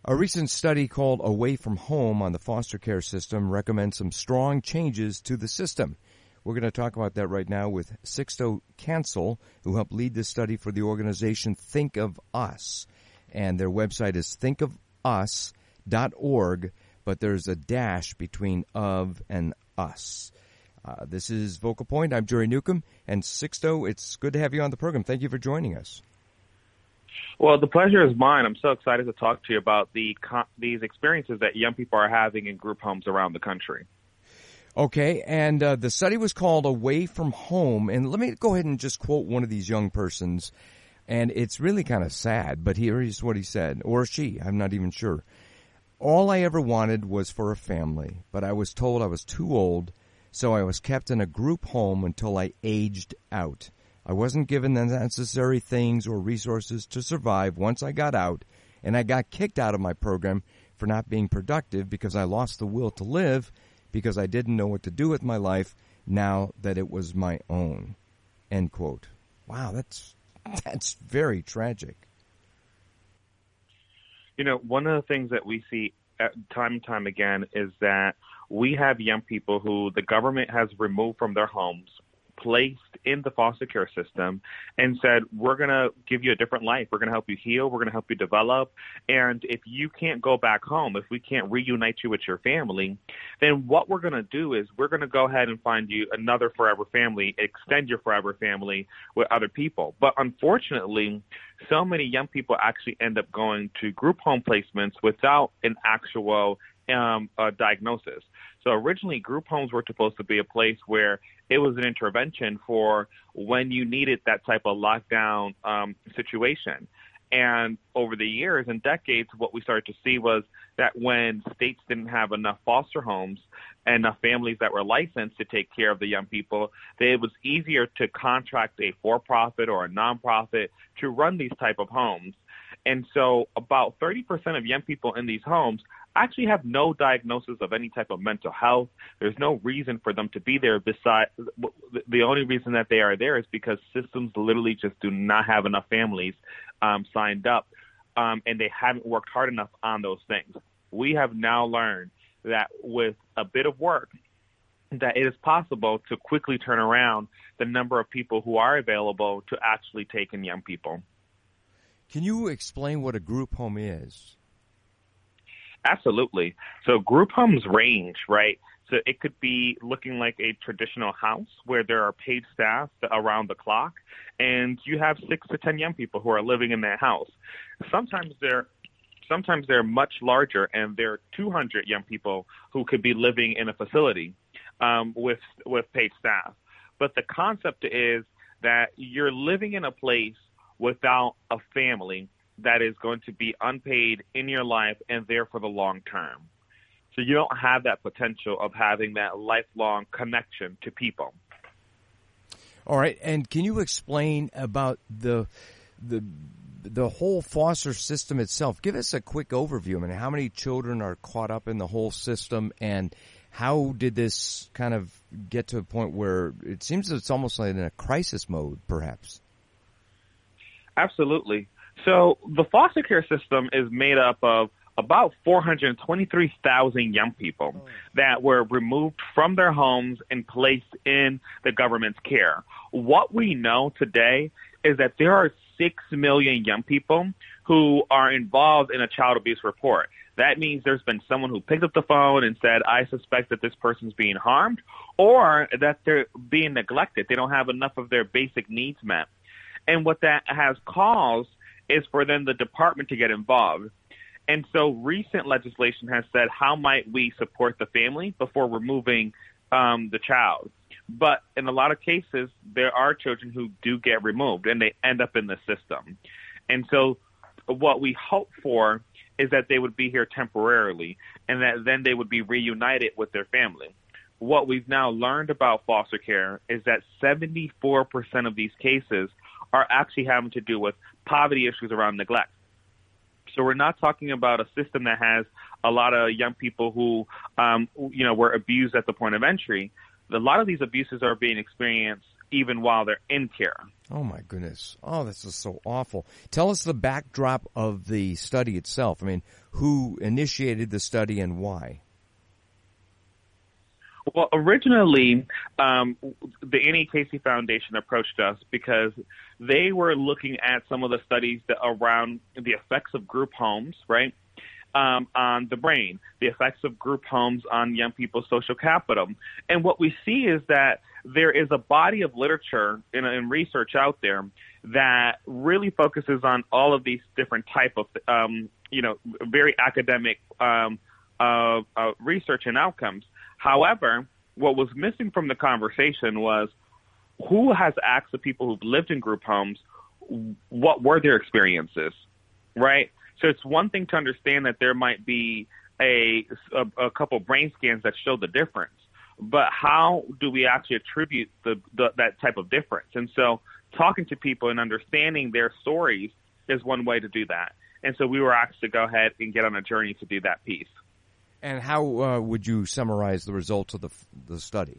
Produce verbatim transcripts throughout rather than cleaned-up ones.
A recent study called Away from Home on the foster care system recommends some strong changes to the system. We're going to talk about that right now with Sixto Cancel, who helped lead this study for the organization Think of Us. And their website is think of us dot org, but there's a dash between of and us. Uh, this is Vocal Point. I'm Jerry Newcomb. And Sixto, it's good to have you on the program. Thank you for joining us. Well, the pleasure is mine. I'm so excited to talk to you about the these experiences that young people are having in group homes around the country. Okay, and uh, the study was called Away from Home. And let me go ahead and just quote one of these young persons. And it's really kind of sad, but here is what he said, or she, I'm not even sure. All I ever wanted was for a family, but I was told I was too old, so I was kept in a group home until I aged out. I wasn't given the necessary things or resources to survive once I got out, and I got kicked out of my program for not being productive because I lost the will to live because I didn't know what to do with my life now that it was my own. End quote. Wow, that's that's very tragic. You know, one of the things that we see time and time again is that we have young people who the government has removed from their homes, placed in the foster care system, and said, we're going to give you a different life. We're going to help you heal. We're going to help you develop. And if you can't go back home, if we can't reunite you with your family, then what we're going to do is we're going to go ahead and find you another forever family, extend your forever family with other people. But unfortunately, so many young people actually end up going to group home placements without an actual um, uh, diagnosis. So originally, group homes were supposed to be a place where it was an intervention for when you needed that type of lockdown um, situation. And over the years and decades, what we started to see was that when states didn't have enough foster homes and enough families that were licensed to take care of the young people, that it was easier to contract a for-profit or a nonprofit to run these type of homes. And so about thirty percent of young people in these homes actually have no diagnosis of any type of mental health. There's no reason for them to be there. Besides, the only reason that they are there is because systems literally just do not have enough families um, signed up, um, and they haven't worked hard enough on those things. We have now learned that with a bit of work, that it is possible to quickly turn around the number of people who are available to actually take in young people. Can you explain what a group home is? Absolutely. So group homes range, right? So it could be looking like a traditional house where there are paid staff around the clock, and you have six to ten young people who are living in that house. Sometimes they're sometimes they're much larger, and there are two hundred young people who could be living in a facility um, with with paid staff. But the concept is that you're living in a place without a family that is going to be unpaid in your life and there for the long term. So you don't have that potential of having that lifelong connection to people. All right, and can you explain about the the the whole foster system itself? Give us a quick overview. I mean, how many children are caught up in the whole system, and how did this kind of get to a point where it seems it's almost like in a crisis mode, perhaps? Absolutely. So the foster care system is made up of about four hundred twenty-three thousand young people that were removed from their homes and placed in the government's care. What we know today is that there are six million young people who are involved in a child abuse report. That means there's been someone who picked up the phone and said, I suspect that this person's being harmed, or that they're being neglected. They don't have enough of their basic needs met. And what that has caused is for then the department to get involved. And so recent legislation has said, how might we support the family before removing um, the child? But in a lot of cases, there are children who do get removed, and they end up in the system. And so what we hope for is that they would be here temporarily, and that then they would be reunited with their family. What we've now learned about foster care is that seventy-four percent of these cases are actually having to do with poverty issues around neglect. So we're not talking about a system that has a lot of young people who, um, you know, were abused at the point of entry. A lot of these abuses are being experienced even while they're in care. Oh, my goodness. Oh, this is so awful. Tell us the backdrop of the study itself. I mean, who initiated the study and why? Well, originally, um, the Annie Casey Foundation approached us because they were looking at some of the studies that around the effects of group homes, right, um, on the brain, the effects of group homes on young people's social capital. And what we see is that there is a body of literature and, and research out there that really focuses on all of these different type of, um, you know, very academic um, uh, uh, research and outcomes. However, what was missing from the conversation was who has asked the people who've lived in group homes what were their experiences, right? So it's one thing to understand that there might be a, a, a couple brain scans that show the difference, but how do we actually attribute the, the, that type of difference? And so talking to people and understanding their stories is one way to do that. And so we were asked to go ahead and get on a journey to do that piece. And how uh, would you summarize the results of the the study?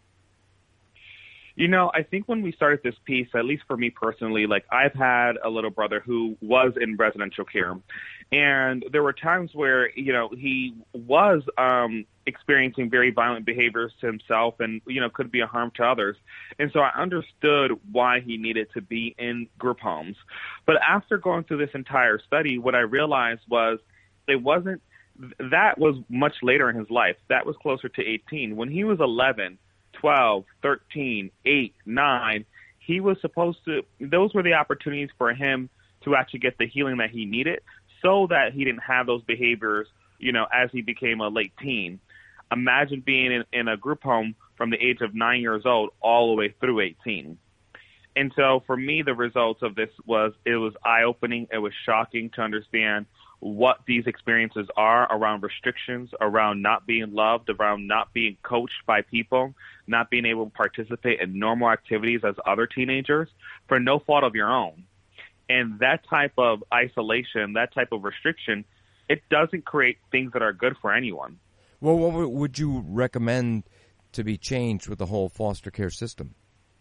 You know, I think when we started this piece, at least for me personally, like I've had a little brother who was in residential care, and there were times where, you know, he was um, experiencing very violent behaviors to himself and, you know, could be a harm to others. And so I understood why he needed to be in group homes. But after going through this entire study, what I realized was it wasn't, that was much later in his life. That was closer to eighteen. When he was eleven, twelve, thirteen, eight, nine, he was supposed to, those were the opportunities for him to actually get the healing that he needed so that he didn't have those behaviors, you know, as he became a late teen. Imagine being in, in a group home from the age of nine years old all the way through eighteen. And so for me, the results of this was, it was eye-opening. It was shocking to understand what these experiences are around restrictions, around not being loved, around not being coached by people, not being able to participate in normal activities as other teenagers for no fault of your own. And that type of isolation, that type of restriction, it doesn't create things that are good for anyone. Well, what would you recommend to be changed with the whole foster care system?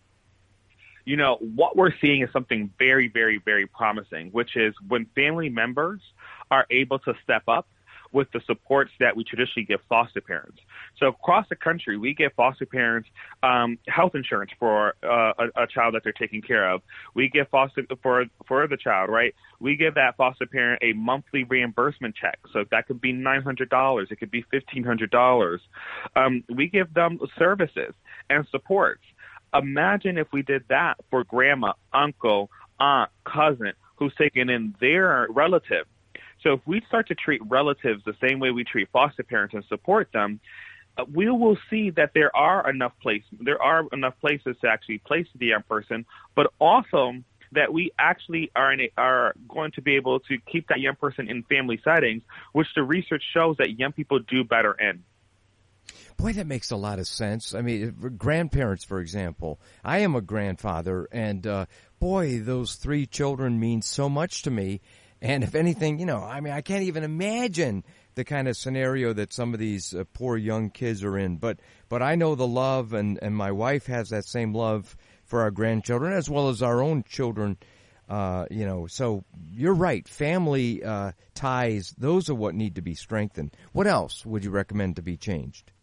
You know, what we're seeing is something very, very, very promising, which is when family members are able to step up with the supports that we traditionally give foster parents. So across the country, we give foster parents um, health insurance for uh, a, a child that they're taking care of. We give foster for for the child, right? We give that foster parent a monthly reimbursement check. So that could be nine hundred dollars. It could be fifteen hundred dollars. Um, we give them services and supports. Imagine if we did that for grandma, uncle, aunt, cousin, who's taking in their relative. So if we start to treat relatives the same way we treat foster parents and support them, uh, we will see that there are enough place, there are enough places to actually place the young person, but also that we actually are in a, are going to be able to keep that young person in family settings, which the research shows that young people do better in. Boy, that makes a lot of sense. I mean, grandparents, for example. I am a grandfather, and uh, boy, those three children mean so much to me. And if anything, you know, I mean, I can't even imagine the kind of scenario that some of these uh, poor young kids are in. But but I know the love, and, and my wife has that same love for our grandchildren as well as our own children. Uh, you know, so you're right. Family uh, ties, those are what need to be strengthened. What else would you recommend to be changed?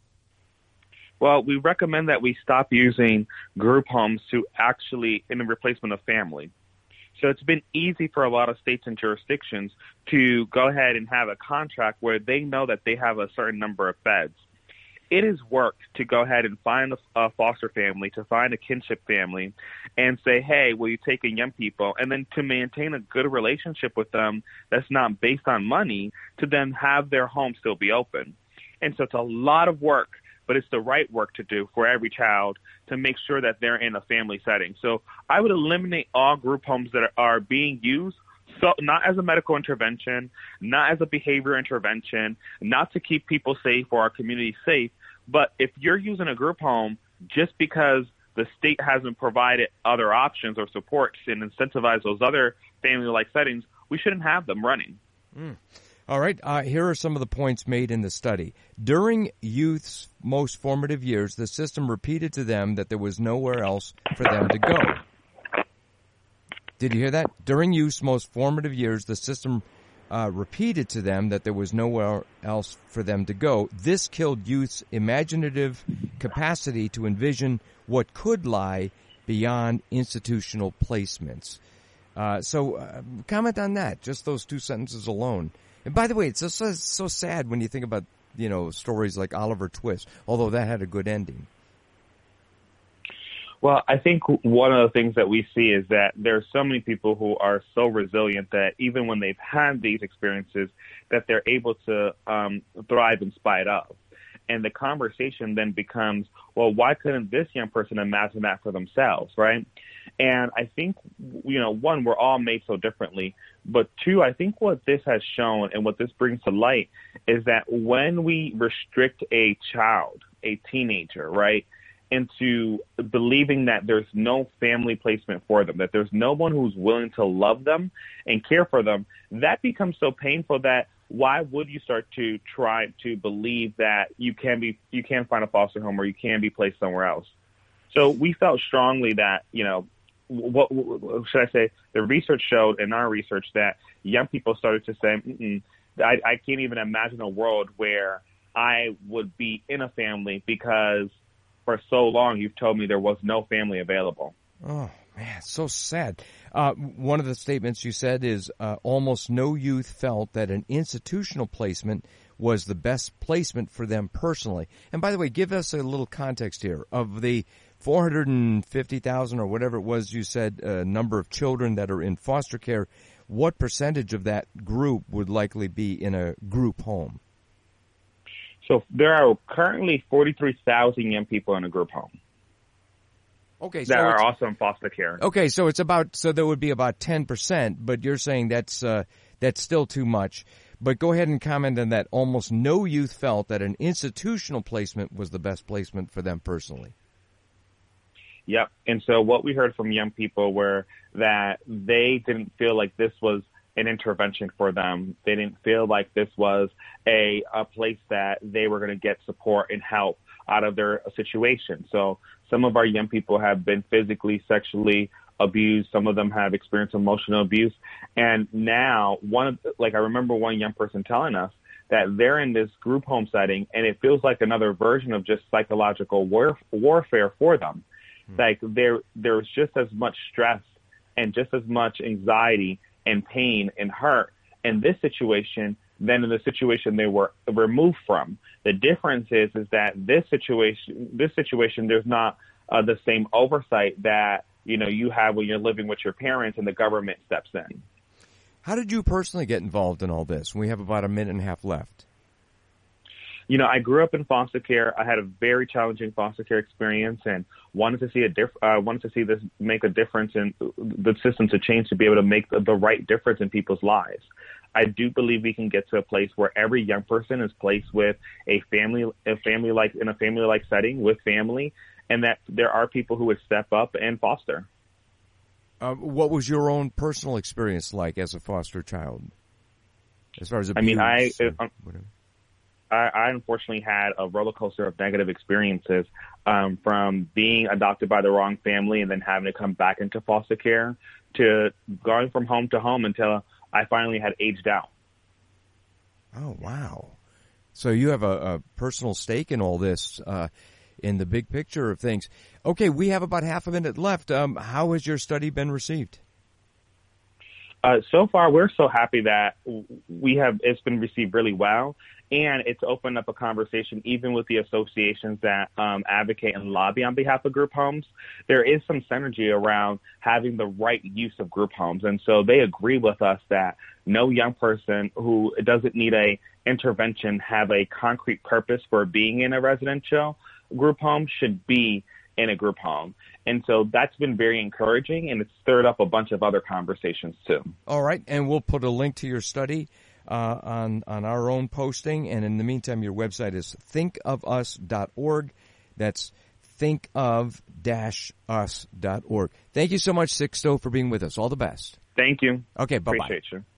Well, we recommend that we stop using group homes to actually in the replacement of family. So it's been easy for a lot of states and jurisdictions to go ahead and have a contract where they know that they have a certain number of beds. It is work to go ahead and find a, a foster family, to find a kinship family, and say, hey, will you take in young people? And then to maintain a good relationship with them that's not based on money, to then have their home still be open. And so it's a lot of work, but it's the right work to do for every child to make sure that they're in a family setting. So I would eliminate all group homes that are being used, so not as a medical intervention, not as a behavior intervention, not to keep people safe or our community safe, but if you're using a group home just because the state hasn't provided other options or supports and incentivize those other family-like settings, we shouldn't have them running. Mm. All right, uh, here are some of the points made in the study. During youth's most formative years, the system repeated to them that there was nowhere else for them to go. Did you hear that? During youth's most formative years, the system uh, repeated to them that there was nowhere else for them to go. This killed youth's imaginative capacity to envision what could lie beyond institutional placements. Uh, so uh, comment on that, just those two sentences alone. And by the way, it's so, so sad when you think about, you know, stories like Oliver Twist, although that had a good ending. Well, I think one of the things that we see is that there are so many people who are so resilient that even when they've had these experiences, that they're able to um, thrive in spite of. And the conversation then becomes, well, why couldn't this young person imagine that for themselves, right? And I think, you know, one, we're all made so differently. But two, I think what this has shown and what this brings to light is that when we restrict a child, a teenager, right, into believing that there's no family placement for them, that there's no one who's willing to love them and care for them, that becomes so painful that why would you start to try to believe that you can be, you can find a foster home or you can be placed somewhere else? So we felt strongly that, you know, what, what should I say? The research showed in our research that young people started to say, Mm-mm, I, I can't even imagine a world where I would be in a family because for so long you've told me there was no family available. Oh, man, so sad. Uh, one of the statements you said is uh, almost no youth felt that an institutional placement was the best placement for them personally. And by the way, give us a little context here. Of the four hundred fifty thousand or whatever it was you said, uh, number of children that are in foster care, what percentage of that group would likely be in a group home? So there are currently forty-three thousand young people in a group home. Okay, so that are also in foster care. Okay, so it's about, so there would be about ten percent, but you're saying that's uh, that's still too much. But go ahead and comment on that. Almost no youth felt that an institutional placement was the best placement for them personally. Yep. And so what we heard from young people were that they didn't feel like this was an intervention for them. They didn't feel like this was a, a place that they were going to get support and help out of their situation. So some of our young people have been physically, sexually abused. Some of them have experienced emotional abuse. And now, one of, like I remember one young person telling us that they're in this group home setting, and it feels like another version of just psychological war, warfare for them. Mm-hmm. Like there, there's just as much stress and just as much anxiety and pain and hurt in this situation than in the situation they were removed from. The difference is, is that this situation, this situation, there's not uh, the same oversight that, you know, you have when you're living with your parents and the government steps in. How did you personally get involved in all this? We have about a minute and a half left. You know, I grew up in foster care. I had a very challenging foster care experience and wanted to see a diff- uh, wanted to see this make a difference in the system to change to be able to make the, the right difference in people's lives. I do believe we can get to a place where every young person is placed with a family, a family like in a family like setting with family, and that there are people who would step up and foster. Uh, what was your own personal experience like as a foster child, as far as abuse? I mean, I. Or whatever? I, I unfortunately had a roller coaster of negative experiences um, from being adopted by the wrong family and then having to come back into foster care to going from home to home until I finally had aged out. Oh, wow. So you have a, a personal stake in all this, uh, in the big picture of things. Okay, we have about half a minute left. Um, how has your study been received? Uh, so far, we're so happy that we have it's been received really well, and it's opened up a conversation even with the associations that um, advocate and lobby on behalf of group homes. There is some synergy around having the right use of group homes, and so they agree with us that no young person who doesn't need a intervention have a concrete purpose for being in a residential group home should be in a group home. And so that's been very encouraging, and it's stirred up a bunch of other conversations too. All right, and we'll put a link to your study uh, on, on our own posting. And in the meantime, your website is think of us dot org. That's think of dash us dot org. Thank you so much, Sixto, for being with us. All the best. Thank you. Okay, bye-bye. Appreciate you.